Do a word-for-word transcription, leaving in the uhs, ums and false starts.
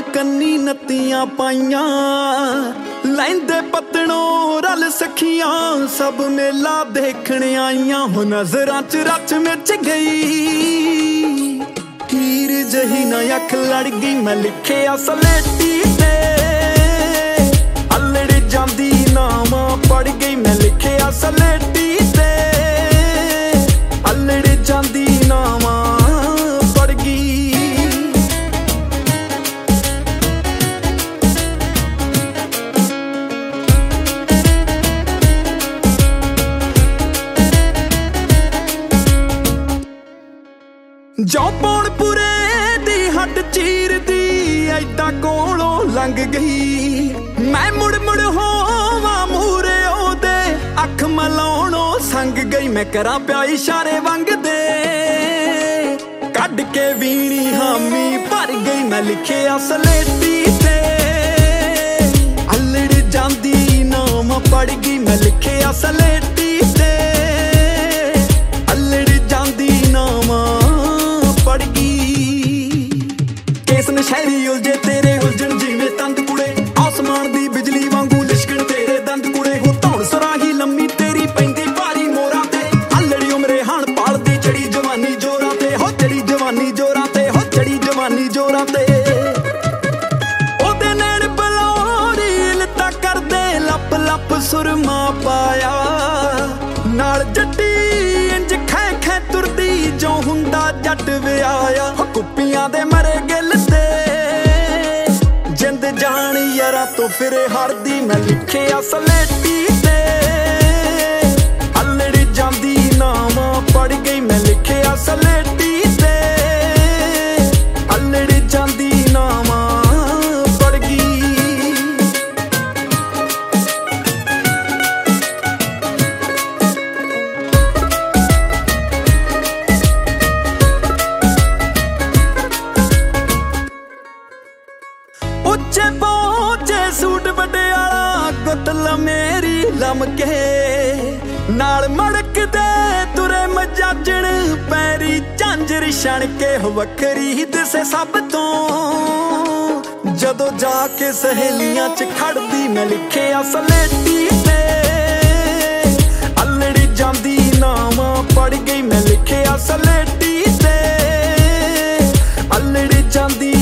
ਕੰਨੀ ਨੱਤੀਆਂ ਪਾਈਆਂ ਲੈਂਦੇ ਪਤਣੋਂ ਰਲ ਸਖੀਆਂ ਸਭ ਮੇਲਾ ਦੇਖਣ ਆਈਆਂ ਹੋ ਨਜ਼ਰਾਂ ਚ ਰਚ ਮਿਚ ਗਈ ਹੀਰ ਜਹੀ ਨਾ ਅੱਖ ਲੜ ਗਈ ਮੈਂ ਲਿਖਿਆ ਸਲੇਟੀ ਤੇ ਅਲੜ ਜਾਂਦੀ ਨਾਵਾਂ ਪੜ ਗਈ ਮੈਂ ਲਿਖਿਆ ਸਲੇਟੀ ਤੇ ਅਲੜ ਜਾਂਦੀ ਨਾਵਾਂ ਪੜ ਗਈ ਜੋ ਪੌਣਪੁਰੇ ਦੀ ਹੱਟ ਚੀਰਦੀ ਐਦਾਂ ਕੋਲੋਂ ਲੰਘ ਗਈ ਮੈਂ ਮੁੜ ਮੁੜ ਹੋਵਾਂ ਮੂਰੇ ਉਹਦੇ ਅੱਖ ਮਲਾਉਣੋਂ ਸੰਗ ਗਈ ਮੈਂ ਕਰਾਂ ਪਿਆ ਇਸ਼ਾਰੇ ਵੰਗਦੇ ਕੱਢ ਕੇ ਵੀਣੀ ਹਾਮੀ ਭਰ ਗਈ ਮੈਂ ਲਿਖਿਆ ਸਲੇਟੀ ਤੇ ਅਲੜ ਜਾਂਦੀ ਨਾਮ ਪੜ ਗਈ ਮੈਂ ਲਿਖਿਆ ਸਲੇਟੀ ਤੇ ਅਲੜ ਜਾਂਦੀ ਨਾਮ ਪੜ ਗਈ ਕੇਸ ਨਸ਼ਹਿਰੀ ਉਲਝੇ ਤੇਰੇ ਉਲਝਣ ਜਿਵੇਂ ਤੰਦ ਕੁੜੇ ਆਸਮਾਨ ਦੀ ਬਿਜਲੀ ਵਾਂਗੂ ਲਿਸ਼ਕਣ ਤੇਰੇ ਦੰਦ ਕੁੜੇ ਹੋ ਧੌਣ ਸਰਾਹੀ ਲੰਮੀ ਤੇਰੀ ਪੈਂਦੀ ਭਾਰੀ ਮੋਰਾਂ ਤੇ ਅਲੜੀ ਉਮਰੇ ਹਾਣ ਪਾਲਦੀ ਚੜੀ ਜਵਾਨੀ ਜੋਰਾਂ ਤੇ ਹੋ ਚੜੀ ਜਵਾਨੀ ਜੋਰਾਂ ਤੇ ਹੋ ਚੜੀ ਜਵਾਨੀ ਜੋਰਾਂ ਤੇ ਉਹਦੇ ਨੈਣ ਬਲੌਰੀ ਲੱਤਾਂ ਕਰਦੇ ਲੱਪ ਲੱਪ ਸੁਰਮਾ ਪਾਇਆ ਨਾਲ ਜੱਟੀ ਇੰਜ ਖੈ ਖੈ ਤੁਰਦੀ ਜੋ ਹੁੰਦਾ ਜੱਟ ਵਿਆਇਆ ਕੁੱਪੀਆਂ ਦੇ ਮਰੇ ਗਿੱਲ ਤੇ ਜਿੰਦ ਜਾਣ ਯਾਰਾਂ ਤੋਂ ਫਿਰੇ ਹਰਦੀ ਮੈਂ ਲਿਖਿਆ ਸਲੇਟੀ ਤੇ ਅਲੜ ਜਾਂਦੀ ਨਾਵਾਂ ਪੜ ਗਈ ਮੈਂ ਲਿਖਿਆ ਸਲੇਟੀ ਤੇ ਅਲੜ ਜਾਂਦੀ ਨਾਵਾਂ ਪੜ ਗਈ ਉੱਚੇ ਪਹੁੰਚੇ ਸੂਟ ਵਡਿਆਲਾ ਗੁੱਤਲ ਮੇਰੀ ਲਮਕੇ ਨਾਲ ਮੜਕਦੇ ਤੁਰੇ ਮਜਾਜਣ ਪੈਰੀ ਝਾਂਜਰ ਛਣ ਕੇ ਵੱਖਰੀ ਦਿਸੇ ਸਭ ਤੋਂ ਜਦੋਂ ਜਾ ਕੇ ਸਹੇਲੀਆਂ ਚ ਖੜਦੀ ਮੈਂ ਲਿਖਿਆ ਸਲੇਟੀ ਤੇ ਅਲੜ ਜਾਂਦੀ ਨਾਵਾਂ ਪੜ ਗਈ ਮੈਂ ਲਿਖਿਆ ਸਲੇਟੀ ਤੇ ਅਲੜ ਜਾਂਦੀ